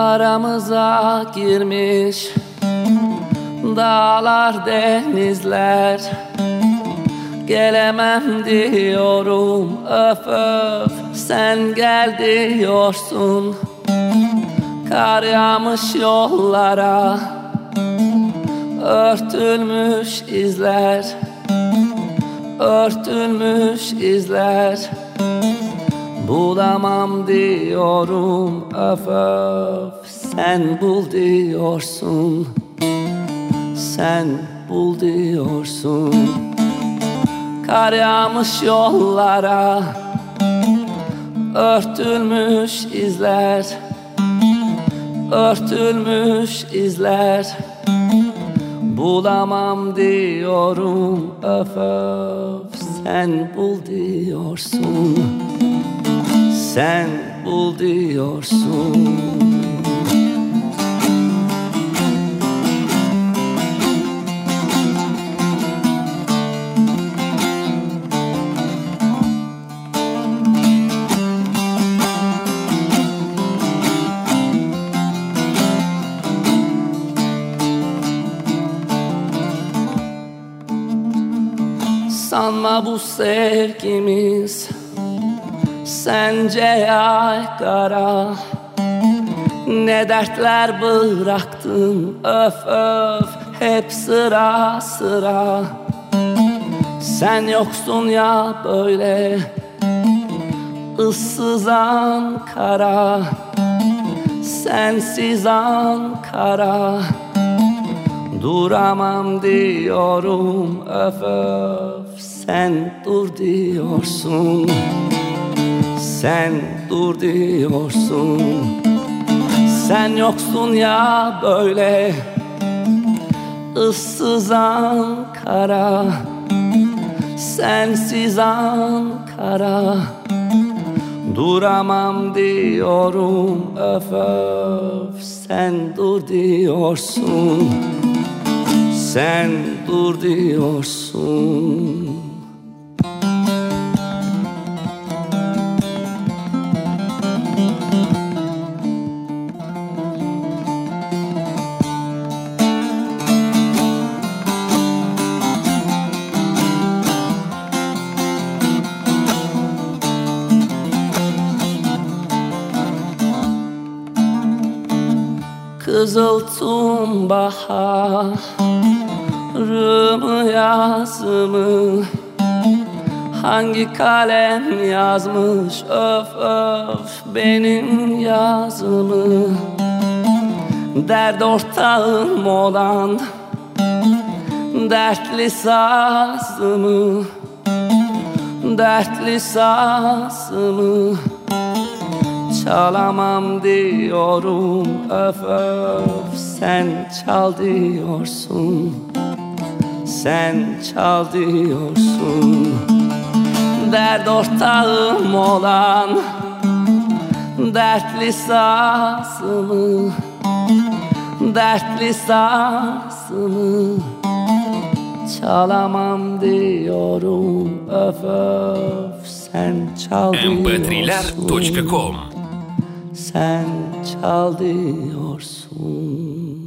Aramıza girmiş dağlar, denizler. Gelemem diyorum, öf öf, sen gel diyorsun. Kar yağmış yollara, örtülmüş izler, örtülmüş izler. Bulamam diyorum, öf öf, sen bul diyorsun. Sen bul diyorsun. Kar yağmış yollara, örtülmüş izler, örtülmüş izler. Bulamam diyorum, öf öf, sen bul diyorsun. Sen bul diyorsun. Sanma bu sevgimiz sence yaygara. Ne dertler bıraktın, öf öf, hep sıra sıra. Sen yoksun ya böyle ıssız Ankara, sensiz Ankara. Duramam diyorum, öf öf, sen dur diyorsun. Sen dur diyorsun. Sen yoksun ya böyle ıssız Ankara, sensiz Ankara. Duramam diyorum, öf öf, sen dur diyorsun. Sen dur diyorsun. Kızıltım baharımı, yazımı hangi kalem yazmış, öf öf, benim yazımı. Dert ortağım olan dertli sazımı, dertli sazımı çalamam diyorum, öf öf, sen çal diyorsun. Sen çal diyorsun. Dert ortağım olan dertli sazımı, dertli sazımı çalamam diyorum, öf öf, sen çal diyorsun. mp3ler.com Sen çal diyorsun.